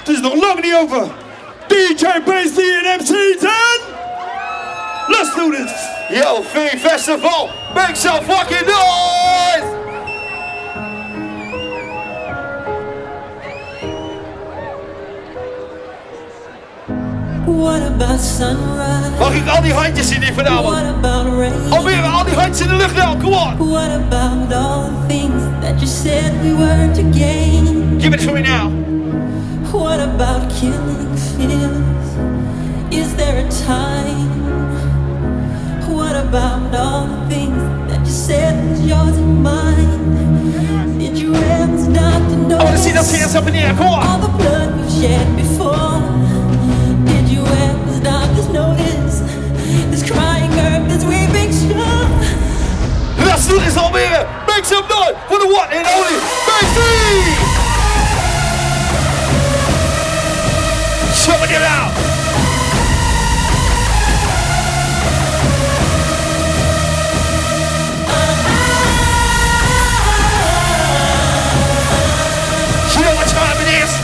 Het is nog lang niet over. DJ Bass D en MC 10. Let's do this. Yo, Free Festival, make some fucking noise! What about sunrise? Mag ik al die handjes zien hier vanavond? What about rain? Alweer al die handjes in de lucht nou, come on! What about all the things that you said we were to gain? Give it to me now. What about killing fears? Is there a time? What about all the things that you said was yours and mine? Did you ever stop to notice? I want to see those hands up in the air, come on! All the blood we've shed before. Did you ever stop to notice this crying earth, this weeping shore? Let's do this, Almere! Make some noise for the one and only Bass D! Showing it out! You know what time it is?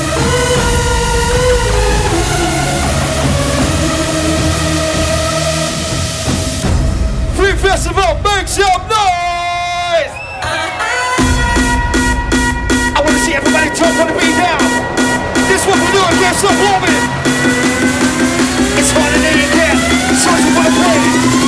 Free Festival, make some noise! I want to see everybody jump on the beat now. This what we're doing, get some woman. It's harder than you can, so you want to play.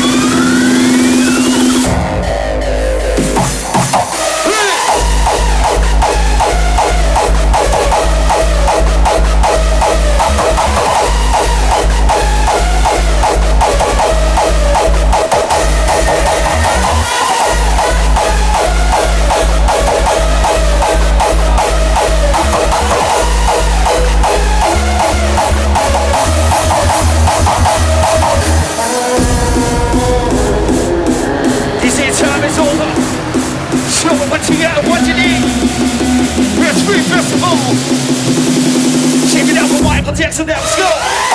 What you got, what you need? We're Free Festival. Check it out for Michael Jackson now, let's go.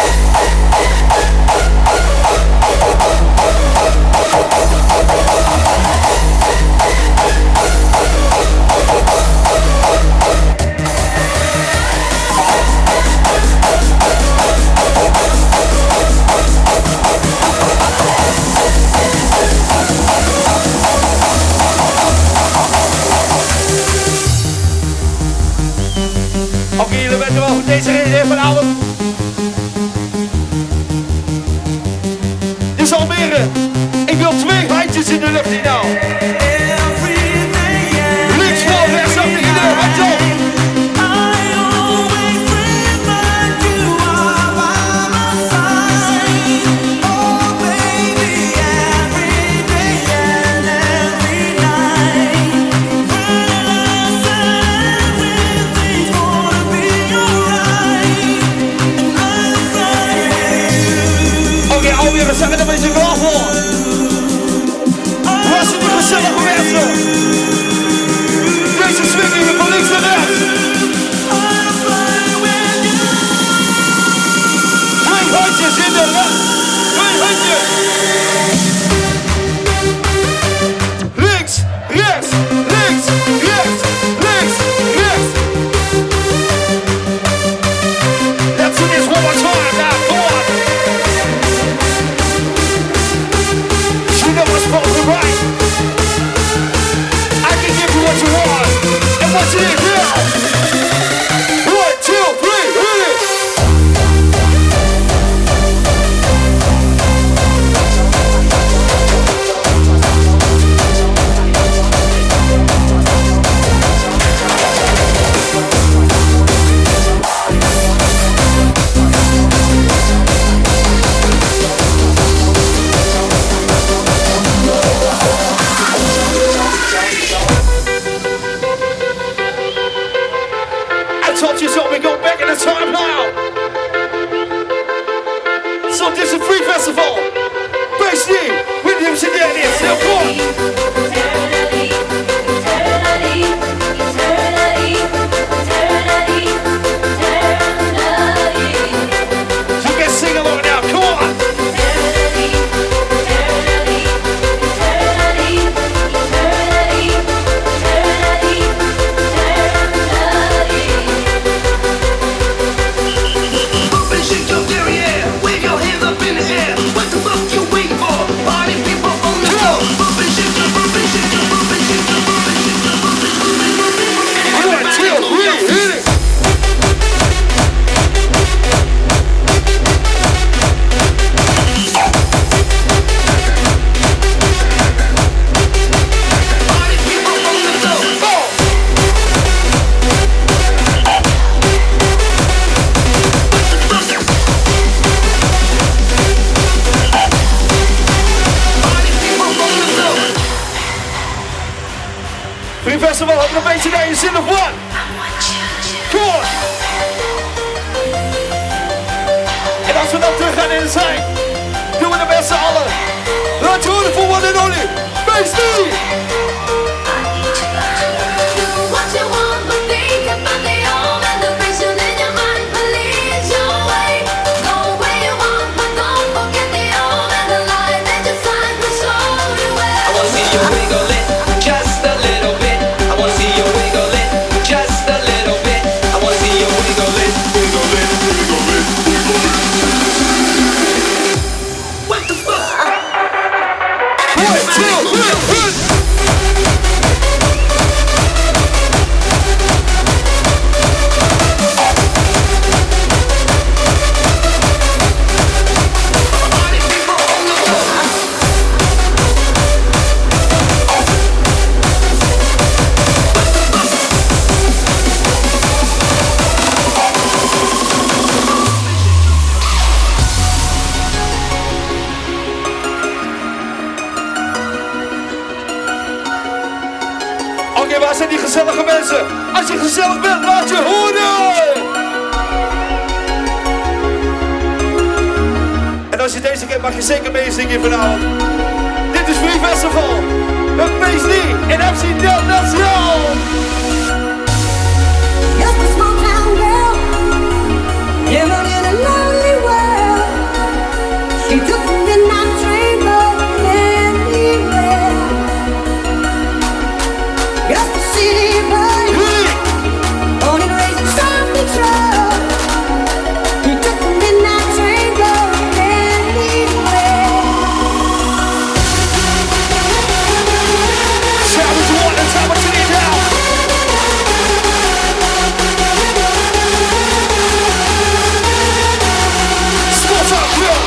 Oké, jullie weten wel hoe deze reden vanavond. Dus Almere, ik wil 2 handjes in de lucht hier nou. Links voor, rechts achter je deur, hands op. We zijn er een beetje klaar voor. Waar zijn die gezellige mensen? Deze swingingen van links naar rechts. 2 handjes in de lucht. 2 handjes. Links, rechts, links, rechts, links, rechts. Let's do this one more time now. Come on. Supposed to right. I can give you what you want and what you need now. 1, 2, 3, hit it. Time now. So this is Free Festival. Bass D, Williams and Dennis. Now come on. You can sing along now. Come on. kan in zijn. Doen we de beste allen. Laat je horen voor one and only. Bass D. Waar zijn die gezellige mensen? Als je gezellig bent, laat je horen! En als je deze kent, mag je zeker meezingen vanavond. Dit is Free Festival. Met Bass D en MC Del Nacional. Just a small town girl, living in a lonely world. She took the midnight train, going anywhere. Just a city boy, born and raised in South Detroit. He took the midnight train, going anywhere. Shout out to one and time what you need now. Spot up, Will.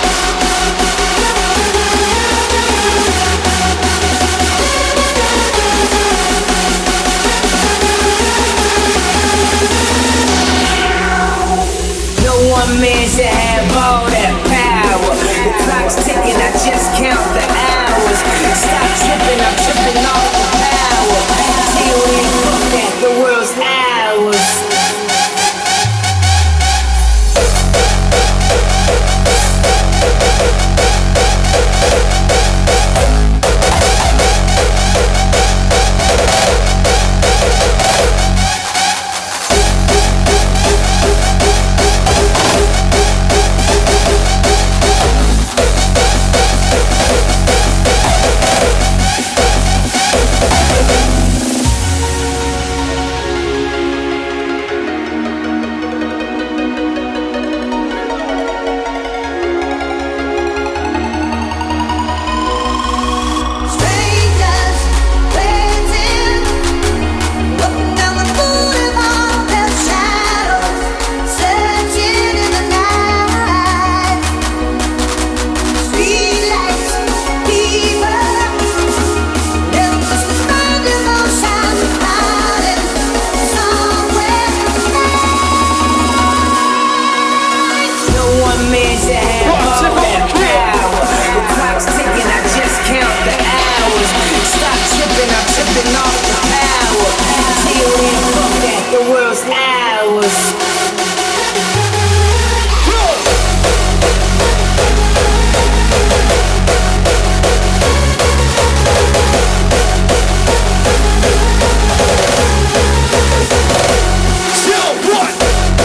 No one man should have all that power. The clock's ticking, I just count the hours. Stop tripping, I'm tripping off the power. Till we look at the world's ours. Strangers waiting, walking down the boulevard, their shadows searching in the night. Streetlights, people, little Christmas bangers all shining bright somewhere tonight. No one man should have all that power. The clock's ticking, I just count the hours. Stop tripping, I'm tripping off the power. Till we look at the world's ours. Still one.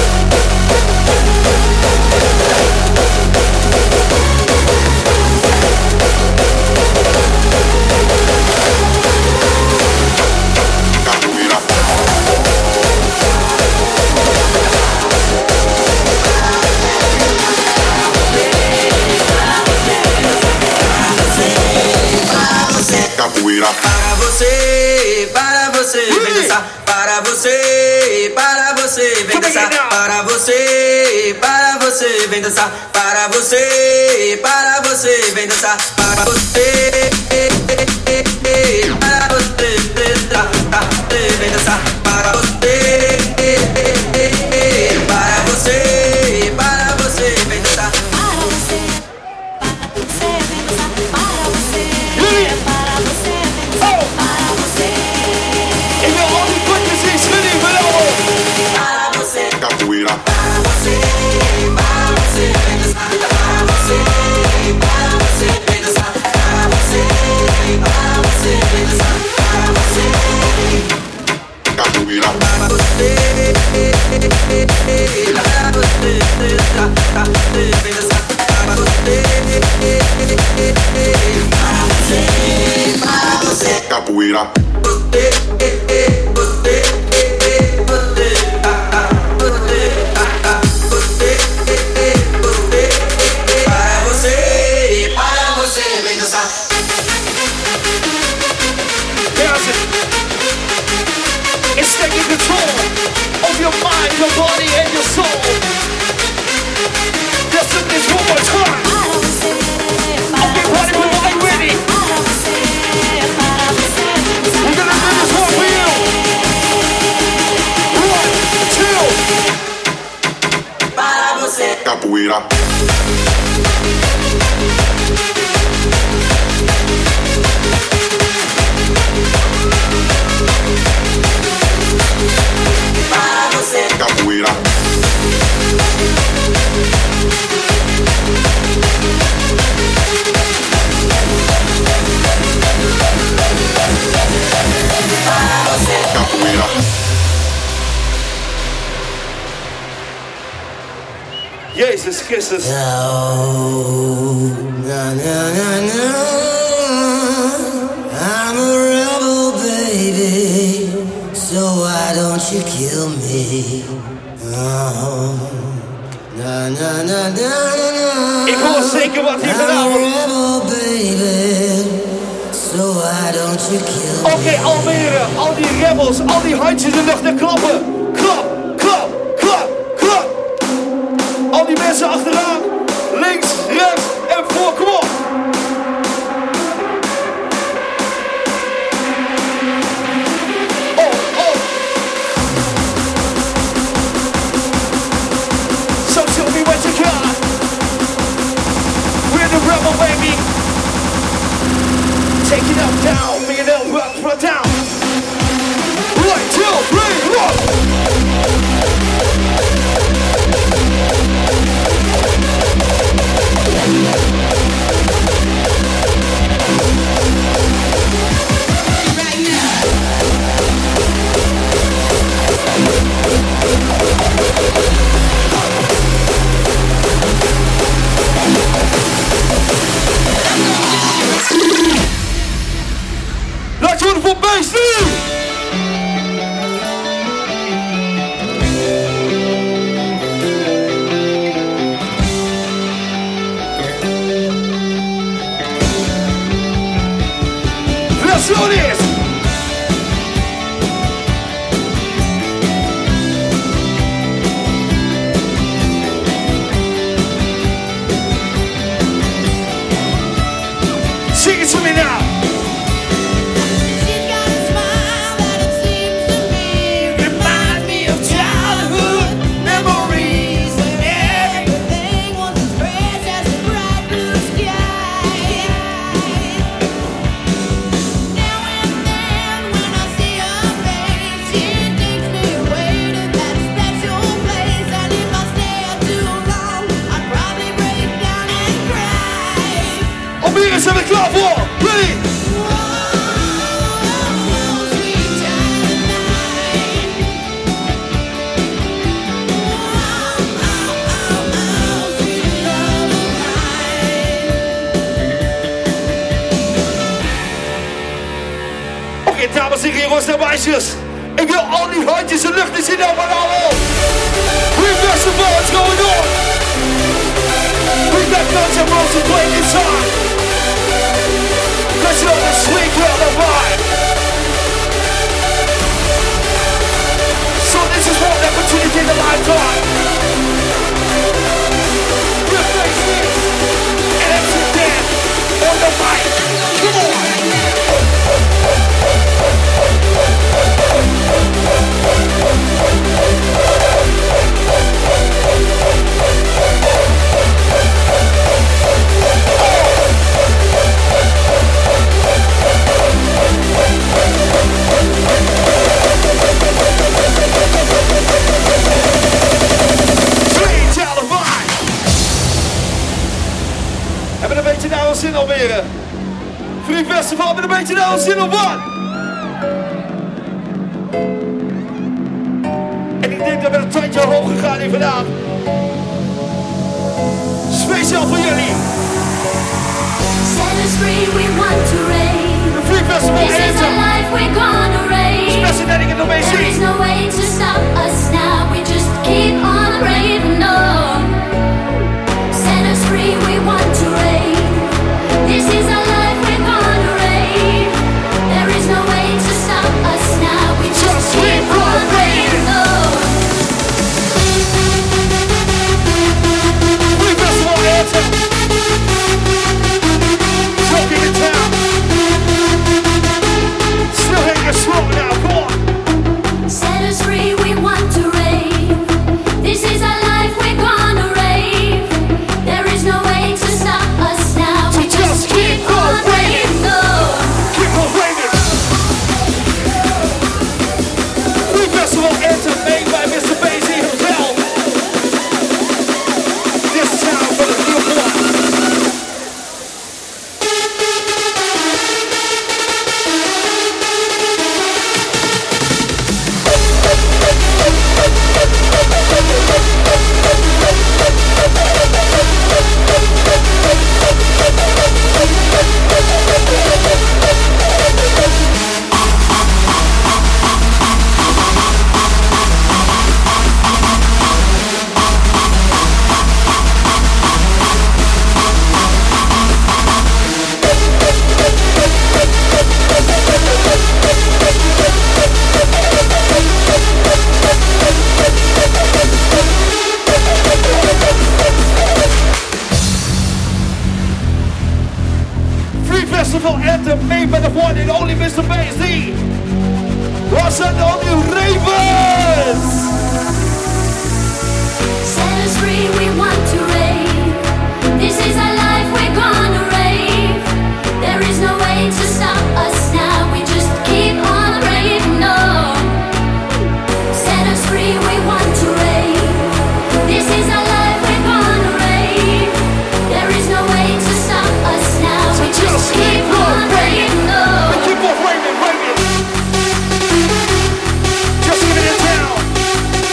Capoeira. Para você, vem dançar. Para você, vem dançar. Para você, vem dançar. Para você, vem dançar. Para você, vem dançar. Para você, vem dançar. Capoeira. Para você, vem dançar. para você, vem dançar para você, para você, vem dançar para você. Capoeira. Para você, vem dançar para você, para você. Capoeira. It's taking control of your mind, your body, and your soul. Let's do this one more time. Okay, party people, are you ready? We're gonna do this one for you. 1, 2. Para você. Capoeira. Capoeira. Capoeira. Jezus Christus. No, no, no, no, no. I'm a rebel, baby. So why don't you kill me? Oh, na na na na na. Ik hoor zeker wat hier I'm a vanavond. rebel, baby. So why don't you kill me? Oké, Almere, al die rebels, al die handjes in de lucht en klappen. Klap, klap, klap, klap. Al die mensen achteraan, links, rechts en voor, kom op. Rebel baby, take it up, down, bring it up, rock down. 1, 2, 3, rock. Right now. Let's do it for bass, let's do this. Sing it to me now. Zijn we klaar voor? Ready? Oké, dames en heren, en meisjes. Ik wil al die handjes in de lucht zien nou maar allemaal. We festival is going on. We got Guns N' Roses playing inside. Let's go the sweet world of vibe. So this is one opportunity in a lifetime. We're facing and MC Dan on the mic. Come on. naar ons zin alweer. Free Festival met een beetje naar ons zin op wat. En ik denk dat we een tandje hoger gaan hier vandaan. Speciaal voor jullie. Set us free, we want to reign. The Free Festival This is our life, we're gonna reign. Special dedicated to There is no way to stop us now. We just keep on raving on. Set us free, we want to reign. This is our life, we're gonna reign. There is no way to stop us now. We just keep on raving on. Free Festival anthem. Talking in town. Still hanging slow now, come on. Set us free, we want to rave. This is our life, we're gonna rave. There is no way to stop us now. We just keep on raving on. Keep on raving. Free Festival anthem made by Mr. Basie himself. This time for the new block. Free Festival anthem made by the one and only Mr. Basie. Was het al die Ravens? Set us free, we want to rave. This is our life, we're gonna rave. There is no way to stop us now. We just keep on raving on. Set us free, we want to rave. This is our life, we're gonna rave. There is no way to stop us now. We just keep on raving on. Keep on raving, raving. Just give it in town.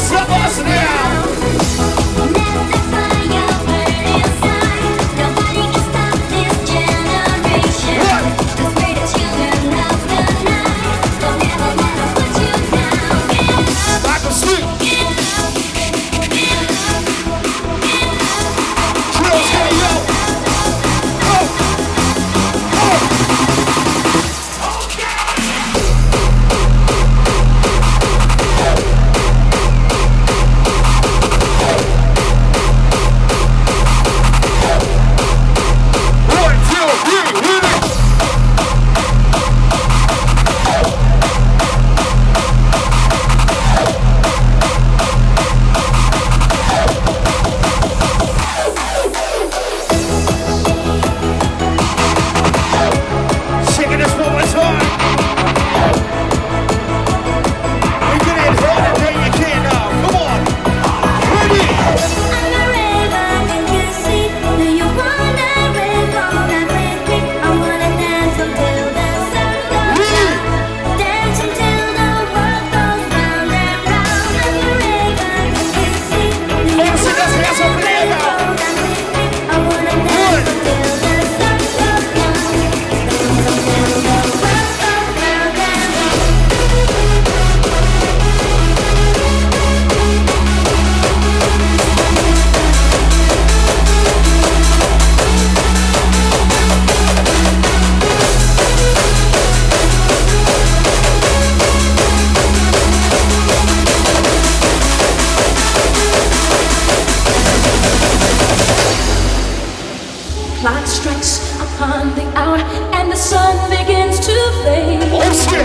clock strikes upon the hour and the sun begins to fade. Oh shit!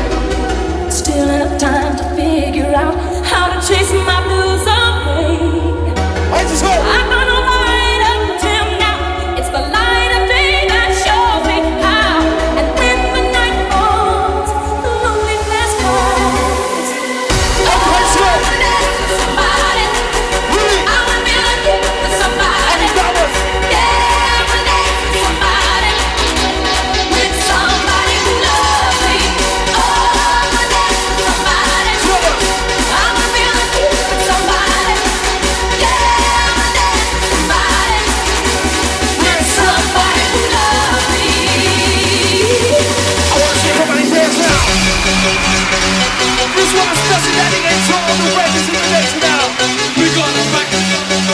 Still enough time to figure out how to chase my blues away. I just hope I'm gonna light up till now. It's the light of day that shows me how. And when the night falls, the loneliness comes. I'm Somebody, I'm a million for somebody. Yeah, I'm a somebody with somebody who loves me. Oh, I'm a somebody. I'm a million for somebody. Yeah, I'm a somebody with somebody who loves me. I wanna see everybody dance now. This one's special dedicated to all the records in the next now. We gonna rock it.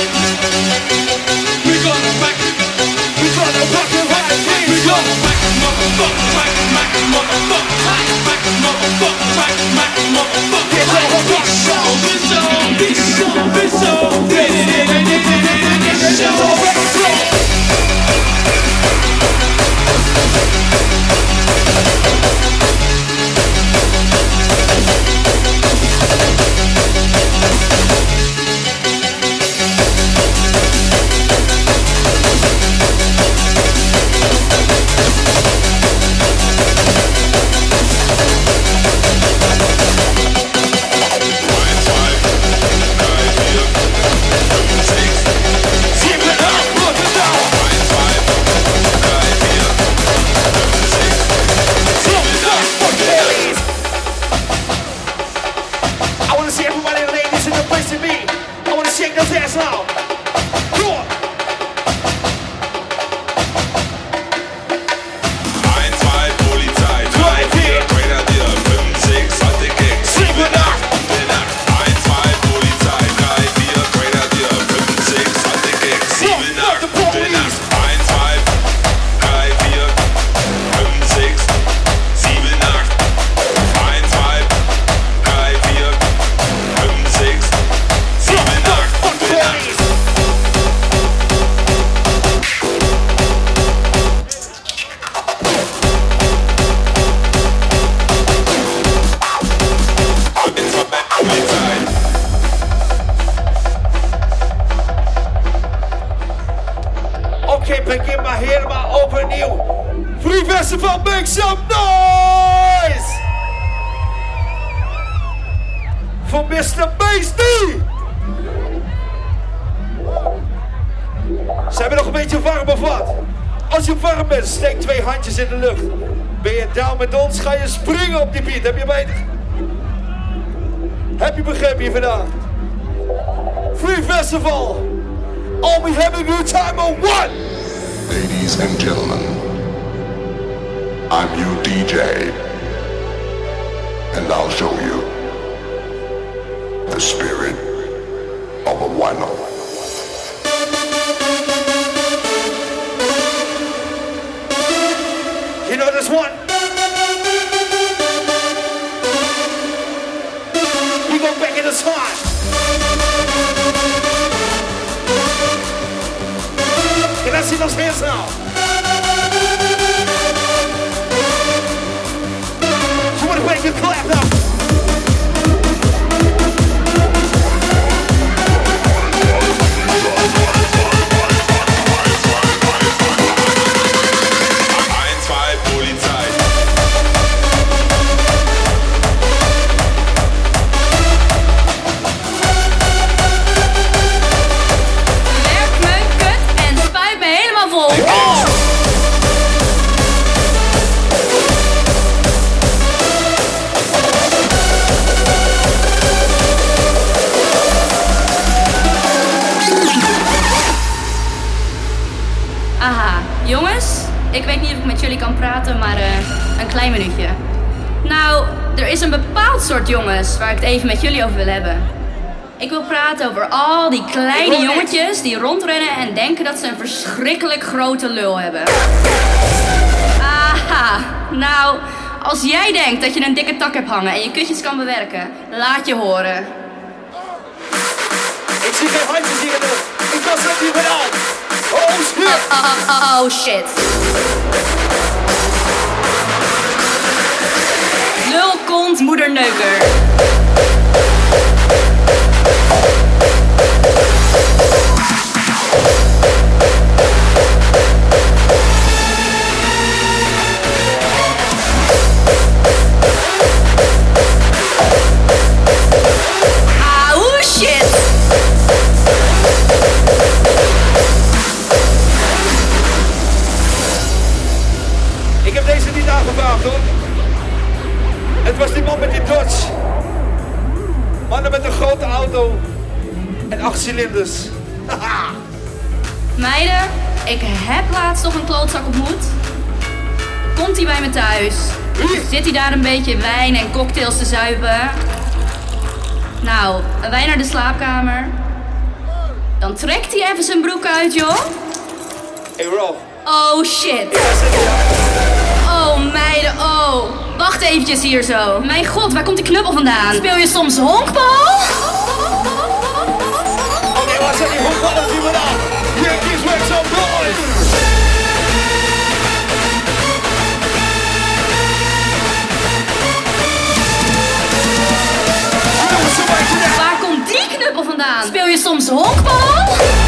We gonna rock it. We gonna rock it right here. We gonna rock it, motherfucker, rock it, motherfucker, rock it, motherfucker, rock it, motherfucker. Get your hook up, show, this show, this show, this show, this show. Begin maar helemaal overnieuw. Free Festival, make some noise! Voor Mr. Bass D! Zijn we nog een beetje warm of wat? Als je warm bent, steek 2 handjes in de lucht. Ben je down met ons, ga je springen op die beat. Heb je beter? Heb je begrepen hier vandaan? Free Festival. Are we having a good time or what? Ladies and gentlemen, I'm your DJ, and I'll show you the spirit of a wino. You know this one? We go back in the time. Can I see those hands now? You wanna make a clap now? Ik weet niet of ik met jullie kan praten, maar een klein minuutje. Nou, er is een bepaald soort jongens waar ik het even met jullie over wil hebben. Ik wil praten over al die kleine jongetjes die rondrennen en denken dat ze een verschrikkelijk grote lul hebben. Aha, nou, als jij denkt dat je een dikke tak hebt hangen en je kutjes kan bewerken, laat je horen. Ik zie geen handjes hier. Ik was net hier vandaan. Oh shit! Oh shit. Lul, kont, moederneuker. Oh shit. Ik heb deze niet aangevraagd hoor. Het was die man met die Dodge. Mannen met een grote auto. En 8 cilinders. Meiden, ik heb laatst nog een klootzak ontmoet. Komt hij bij me thuis? Zit hij daar een beetje wijn en cocktails te zuipen? Nou, wij naar de slaapkamer. Dan trekt hij even zijn broek uit, joh. Hey Rob. Oh shit. Oh meiden, oh. Wacht eventjes hier zo. Mijn god, waar komt die knuppel vandaan? Speel je soms honkbal? Oké, waar zijn die honkballers hier vandaan? Yankees with some boys! Waar komt die knuppel vandaan? Speel je soms honkbal?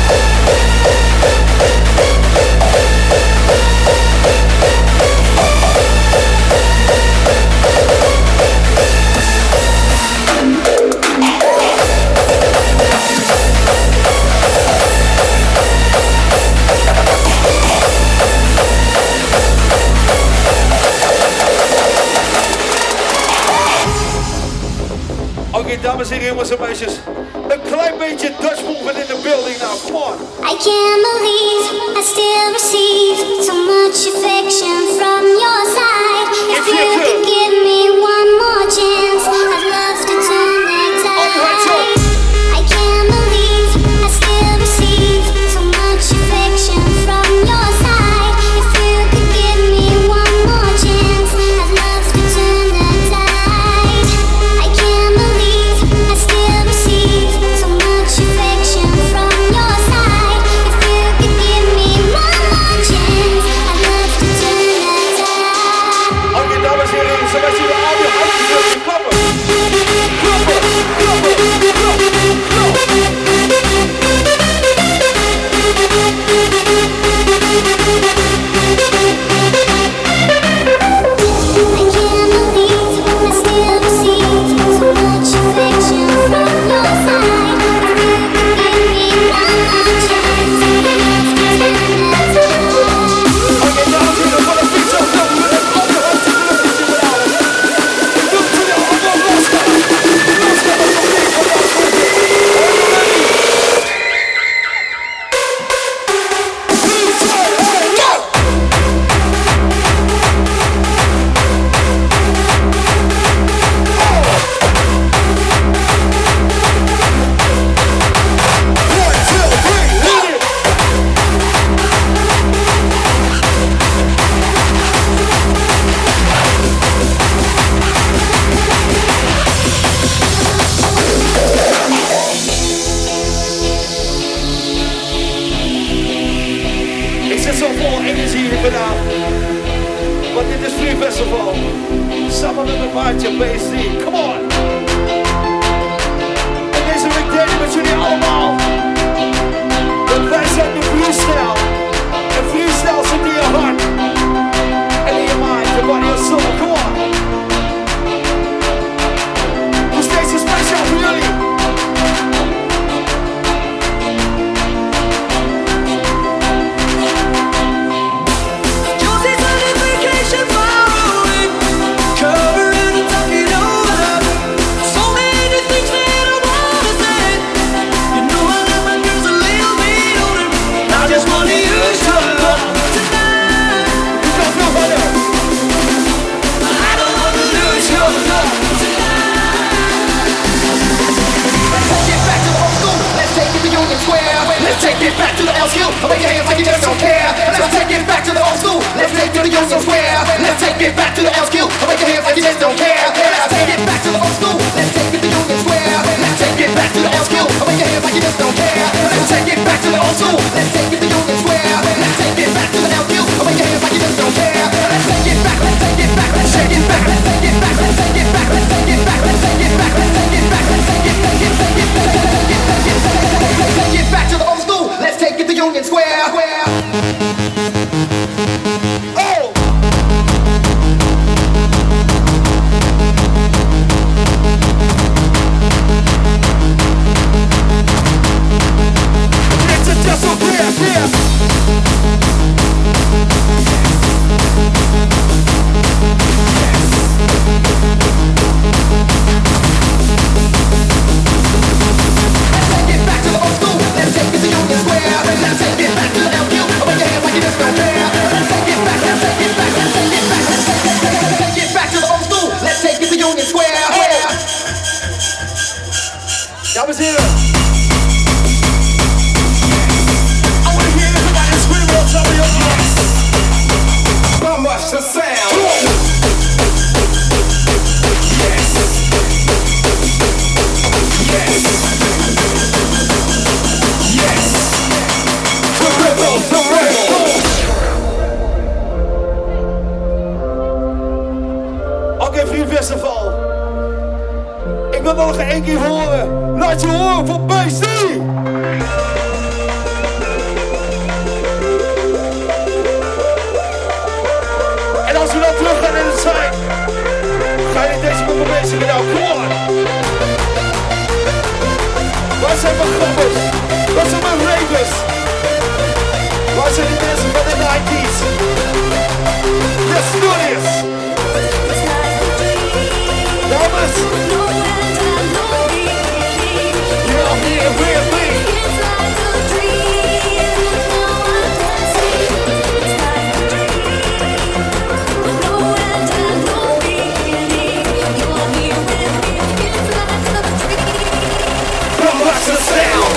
Oké, dames en heren, jongens en meisjes. Een klein beetje Dutch movement in the building now. Come on. I can't believe I still receive so much affection from your side. If you could give me one more chance, I'd love to turn that tide. I can't believe I still receive so much affection from your side. If you could give me one more chance, I'd love to turn that tide. I can't believe I still receive so much affection from your side. If you could give me one more chance, I'd love to turn this free festival. Samen met mijn maatje BC. Come on. En deze week delen met jullie allemaal. Want wij zijn de freestyle. En freestyle zit in je hart. En in je mind, je body, je soul. Come on. Dus deze is speciaal voor jullie. Let's take it back to the old school. Make your hands like you just don't care. Let's take it back to the old school. Let's take it to the Union Square. Let's take it back to the old school. Make your hands like you just don't care. Let's take it back to the old school. Let's take it to Union Square. Let's take it back to the old school. Make your hands like you just don't care. Let's take it back to the old school. Let's take it to Union Square. Let's take it back to the old school. Make your hands like you just don't care. Let's take it back. Let's take it back. Let's take it back. Let's take it back. Let's take it back. Let's take it back. Let's take it back. Let's take it back. Let's take it back. Let's take it back to the old school. Let's take it to Union Square. Oh! It's a just so clear. Dames en heren. I want to hear everybody scream on top of your voice. How much the sound? Yes. Yes. Yes. The rebel, the rebel. Oké, Free Festival. Ik wil nog één keer horen. Laat je horen van BC! En als we dan terug gaan in het zijn, ga je deze met me bezig met jou. Come on! Waar zijn mijn grappers? Waar zijn mijn ravers? Waar zijn die mensen van de 90's? Let's do this! Dames! You're here with me. It's like a dream. No one can see. It's like a dream. No end and no beginning. You're here with me. It's like a dream. From what's the sound?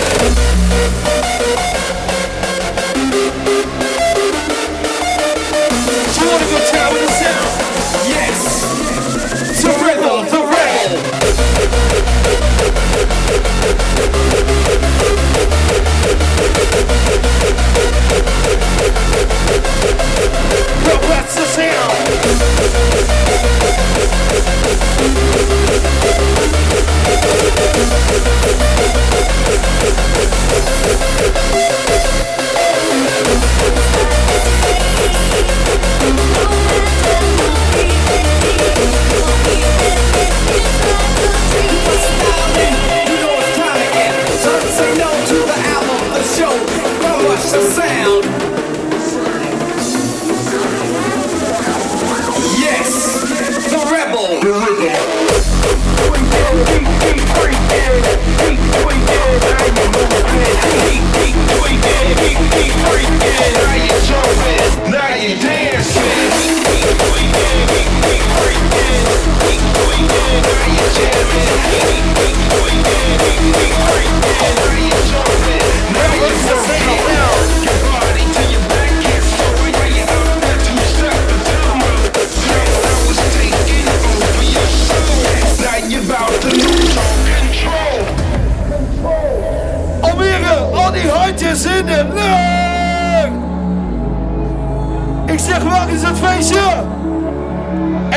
Do you wanna go down with the sound? Yes. The rebel, the rebel. Well, that's the sound. Ik zeg, waar is het feestje?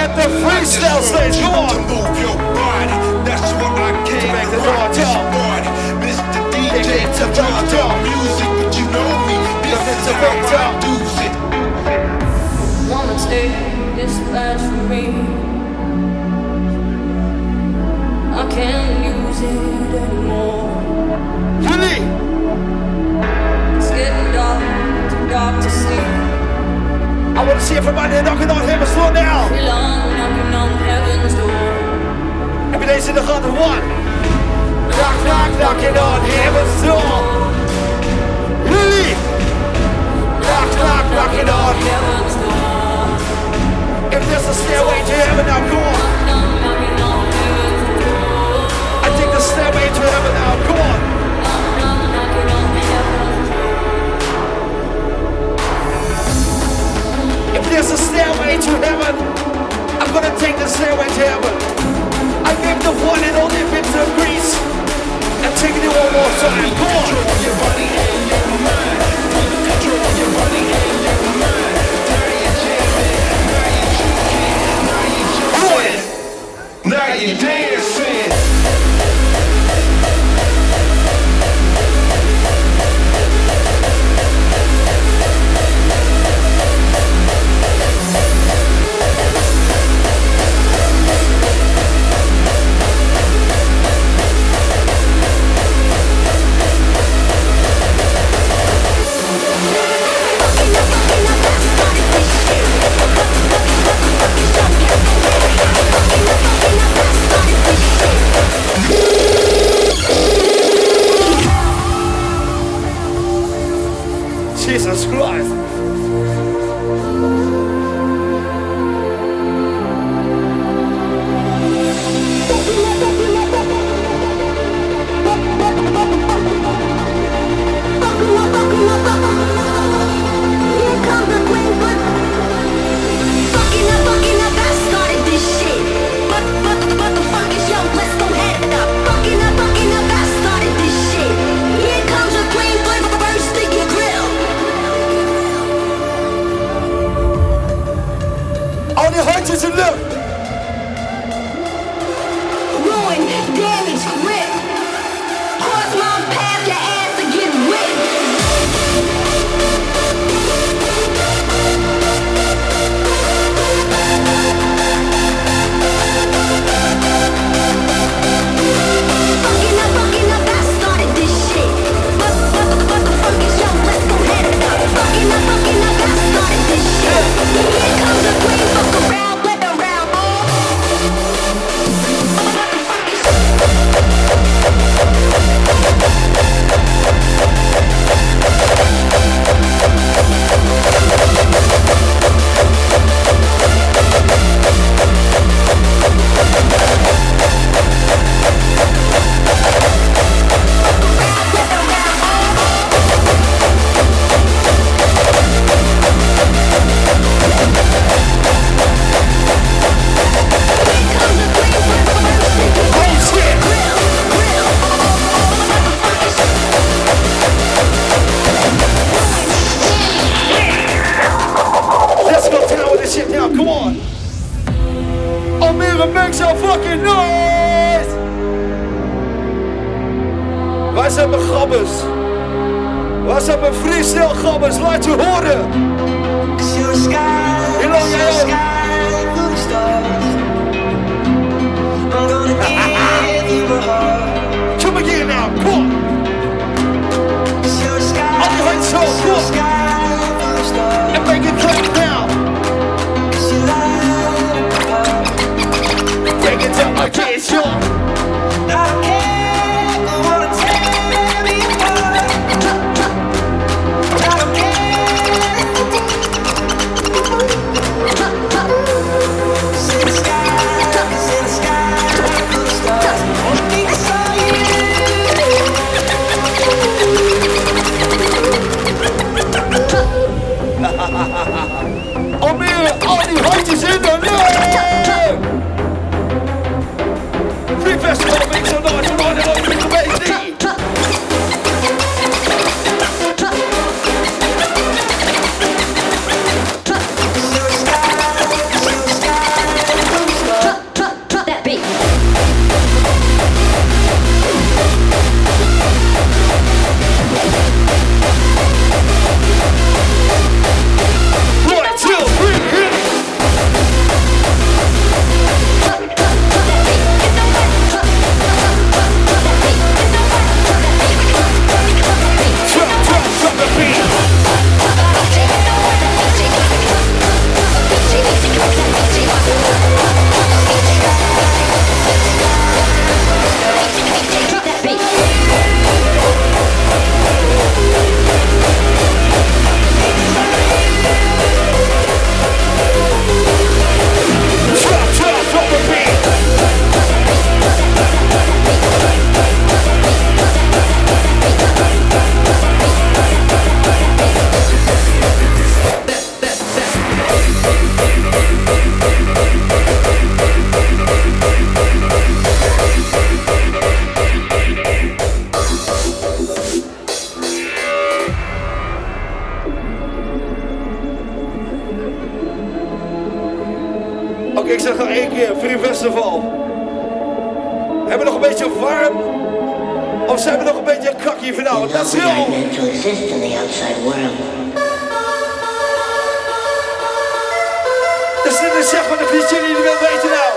Let the freestyle stage go on. To move your body, that's what I came Make to the rock door this jump. party. Mr. DJ, Make the to door talk jump. music, but you know me. This Make is the how door I jump. do it. Wanna take this flash from me. I can't use it anymore. Really? It's getting dark, too dark to see. I want to see everybody knocking on heaven's door now. Feel I'm knocking on heaven's door. Heb je deze in de gaten? One. Knock, knock, knocking on heaven's door. Really? Knock, knock, knocking on. Heaven's door. If there's a stairway to heaven, now go on. Knocking on heaven's door. I take the stairway to heaven now. Go on. Knocking on heaven's door. If there's a stairway to heaven, I'm gonna take the stairway to heaven. I gave the one and only Vincent of Greece. And taking it one more time. Go on. Control your body and your mind. Control your body and your mind. Now you're jamming, now you're juking, now you're jumping, now you're dancing. Jesus Christ. Al die handjes in de lucht. Ruin, damage, rip. Cross my path, your ass to get whipped. Fucking up, I started this shit. But the funk is young, let's go head it up. Fucking up, I started this shit. Here comes the queen, fuck around, flip around, Let's go down with this shit now. Come on. Almere, make some fucking noise. Wij zijn mijn gabbers. Wij zijn mijn freestyle gabbers. Laat je horen. Hoe lang jij ook? Come again now. Come on. Al die handjes zo. Come on. And make it clap now. Take it down like it's yours. Almere, al die handjes in de lucht! Free Festival, make some noise, come on, and open the bass. Ik zeg nog 1 keer, Free Festival. Hebben we nog een beetje warm? Of zijn we nog een beetje kakkie vanavond? Let's go! Meant to exist in the outside world. Dat is de zeg van de fiets jullie wil weten nou.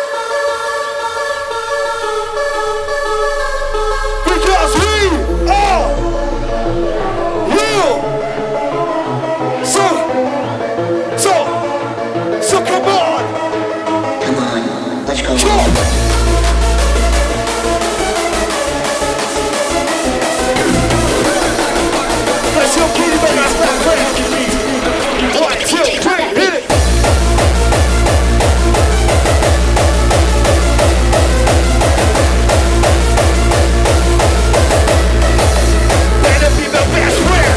Because we are you. So come on. Come on, let's go. Let's go, kitty, baby, let's go. 1, 2, 3, hit it. Let it be the best friend.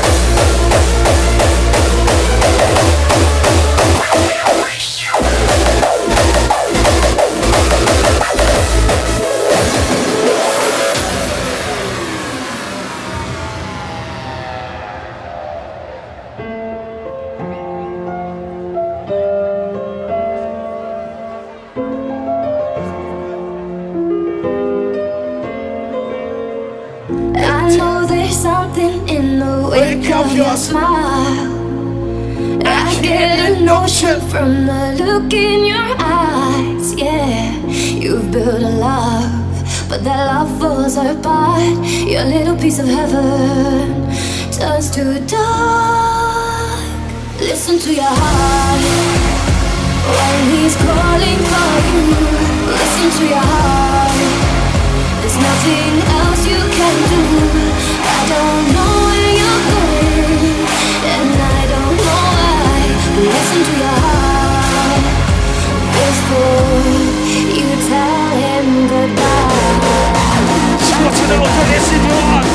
I know there's something in the wake of your smile. I get a notion from the look in your eyes. Yeah, you've built a love, but that love falls apart. Your little piece of heaven turns to dark. Listen to your heart when he's calling for you. Listen to your heart. There's nothing else you can do. I don't know where you're going, and I don't know why. Listen to your heart before you tell him goodbye. What's in the this in your heart?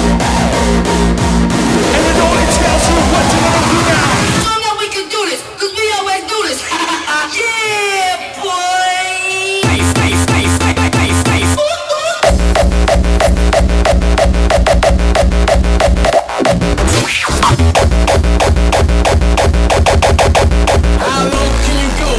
And it only tells you what you're gonna do now. So now we can do this, cause we always do this. Yeah, boy. How low can you go?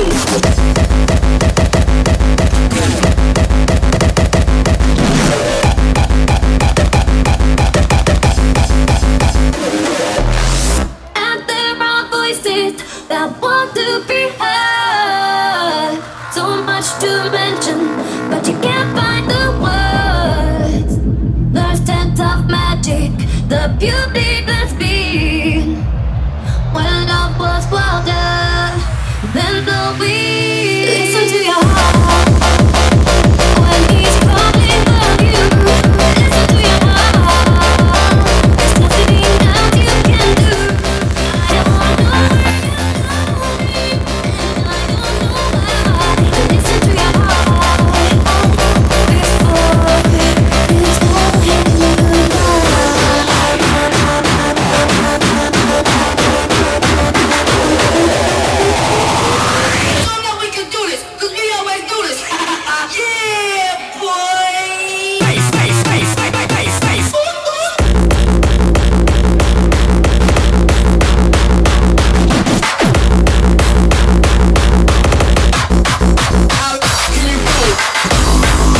And there are voices that want to be heard. So much to mention, but you can't find the words. The sense of magic, the beauty that's been. When love was wilder than the wind. Listen to your heart when he's calling for you. Listen to your heart. There's nothing else you can do. I don't know where you're going, and I don't know why. Listen to your heart before it's calling you So now we can do this, cause we always do this. Yeah, boy. How low can you go?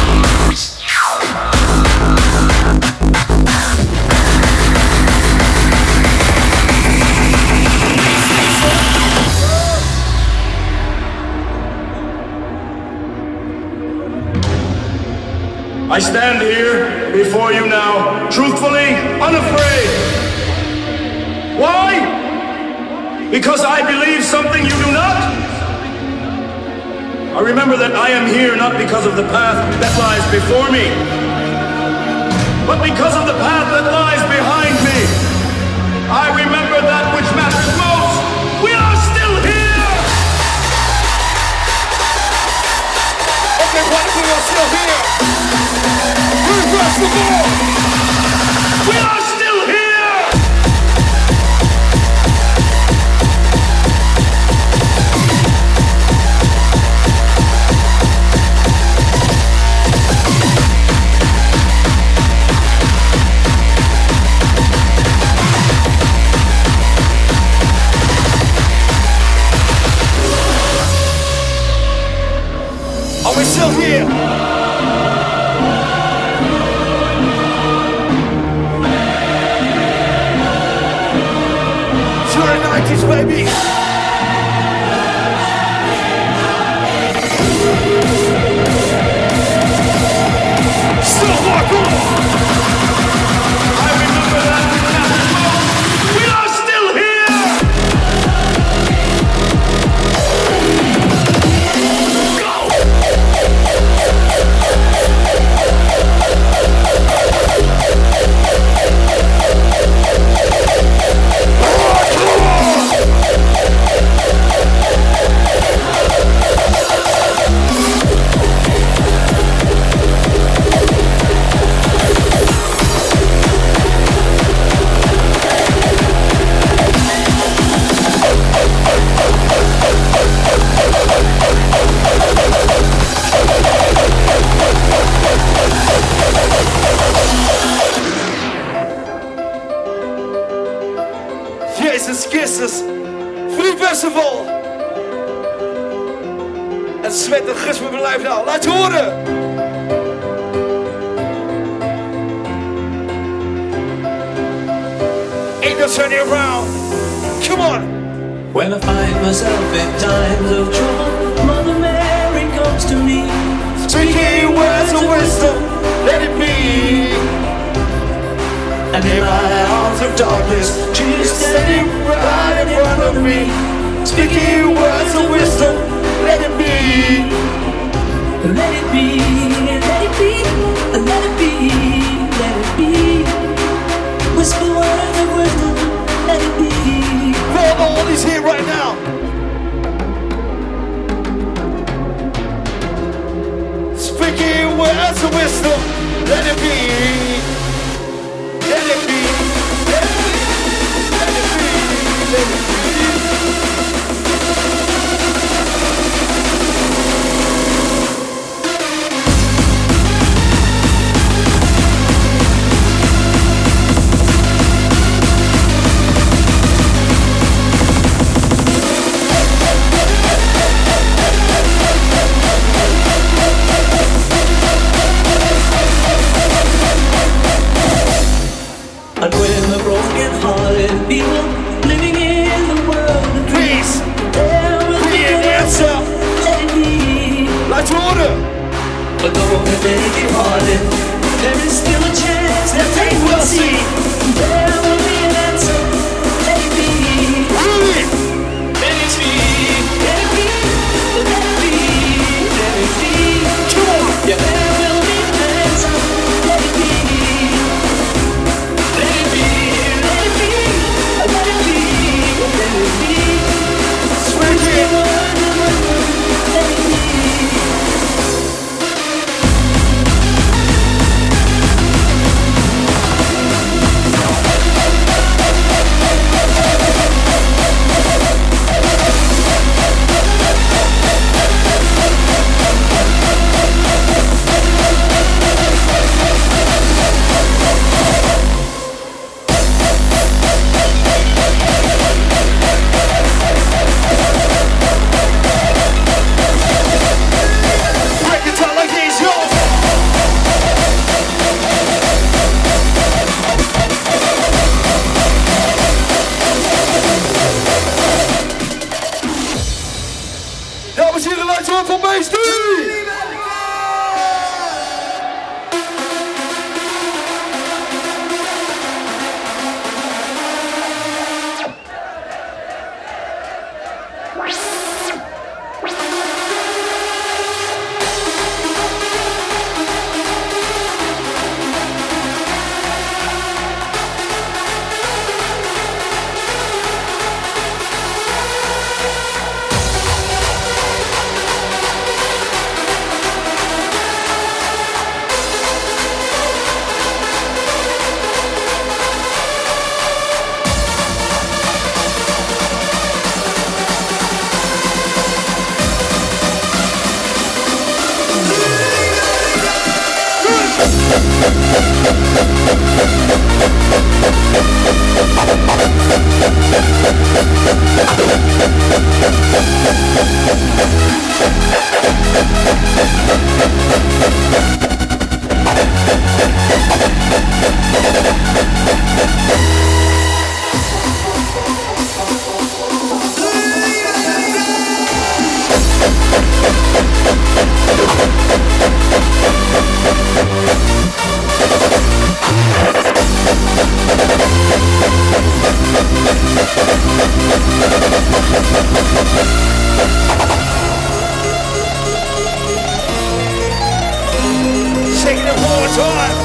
I stand here before you now, truthfully, unafraid. Why? Because I believe something you do not. I remember that I am here not because of the path that lies before me, but because of the path that lies behind me. I remember that which matters most. We are still here! Okay, wonderful, we're still here. Reverse the ball. We are still here! we're still here. During the 90s, baby. Still walk on. I remember that we are still here. Jezus Christus, Free Festival. Het zwet en gus met mijn lijf nou, laat je horen. Ain't no turning around, come on. When I find myself in times of trouble, Mother Mary comes to me, speaking words of wisdom, let it be. And in my arms of darkness, she's standing right in front of me, speaking words of wisdom, let it be. Let it be, let it be, let it be, let it be. Whisper words of wisdom, let it be. For all is here right now. Speaking words of wisdom, let it be. Let it be, let it be, let it be, let it be. And when the broken-hearted people living in the world, please, there will be an answer. Let it be. Let's order. But though they may be hearted, there is still a chance that they will see. There will be an answer. Let it be. Really? Let it be. Let it be. Let it be. Let it be. Come on. Yeah, there will be an answer. Let it be. Let it be. Let it be. Let it be. Let it be. Speaking words of wisdom. Let it be. Break it down like these, yo. Dames en heren, laten we van meester. Shaking it one more time.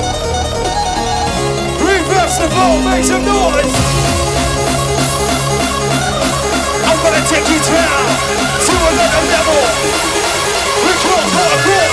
Reverse the floor, make some noise. I'm gonna take you down to another level. We're close, hardcore.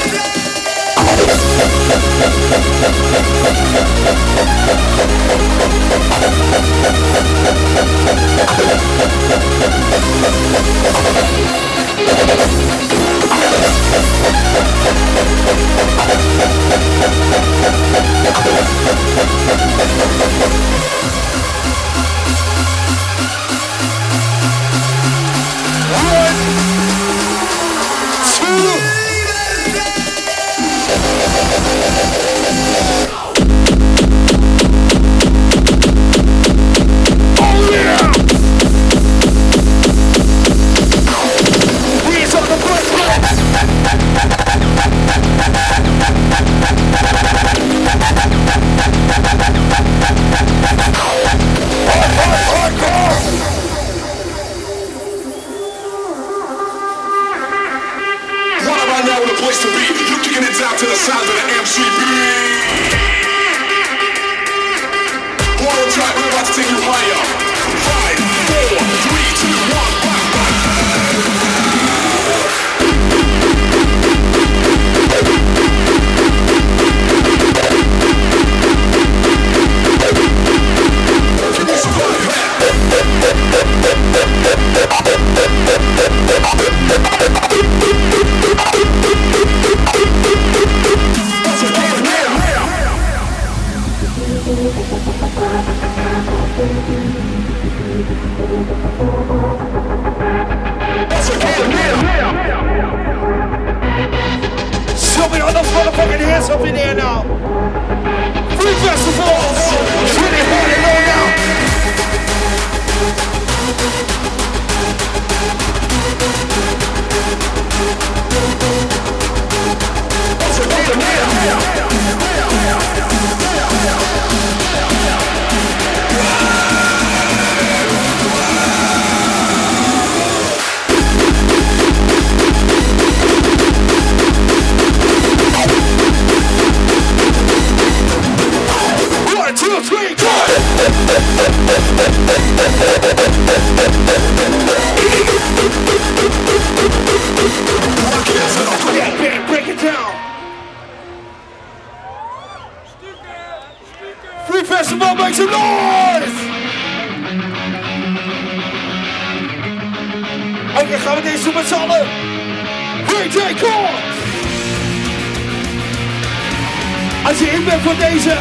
Als je in bent voor deze,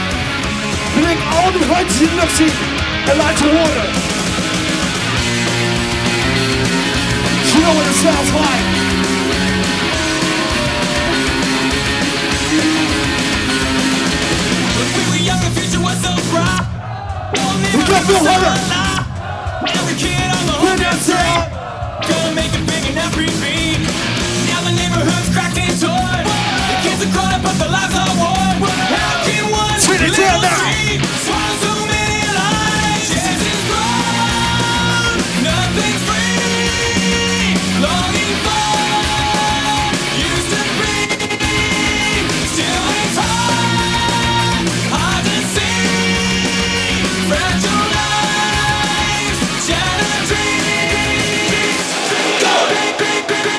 breng al die handjes in de lucht zien en laat je horen. You know what it sounds like. We were young, the future was so bright. We got Bill Hunter. Every kid on the hood outside, gonna make it big in every beat. Now the neighborhood's cracked and toy. The kids are grown up, but the lives are war. How can one little street swallow so many lives? Yes, it's wrong. Nothing's free. Longing for used to be. Still it's hard to see. Fragile lives, shattered dreams. Go big, big, big.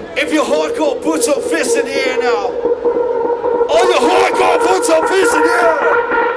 If you're hardcore, put some fists in the air now. All the hardcore, put some fists in the air.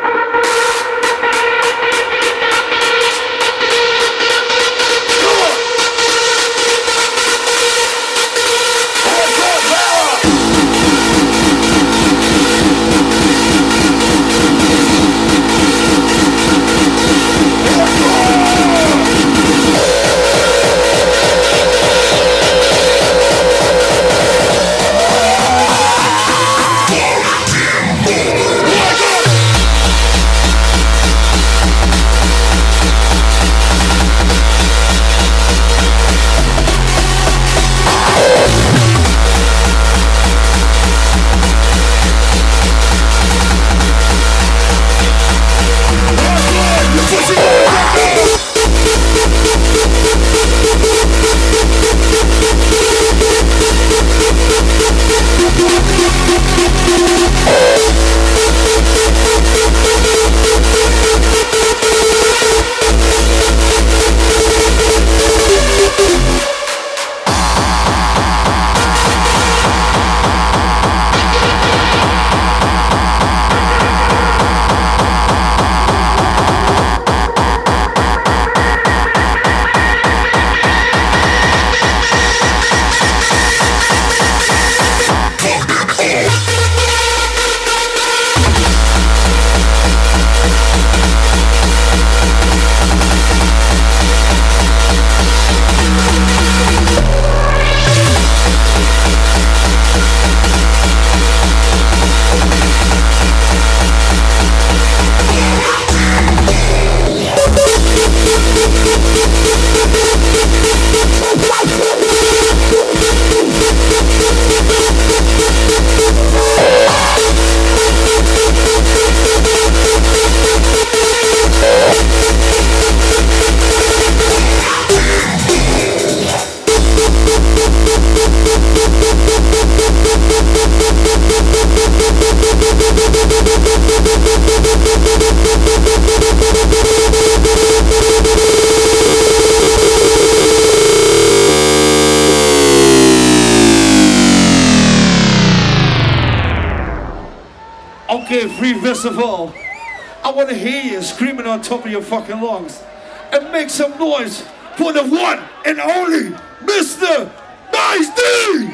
Okay, Free Festival, I want to hear you screaming on top of your fucking lungs and make some noise for the one and only Mr. Nice D!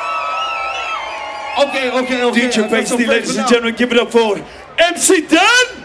Okay. DJ Bass D, ladies and gentlemen, give it up for MC Dan!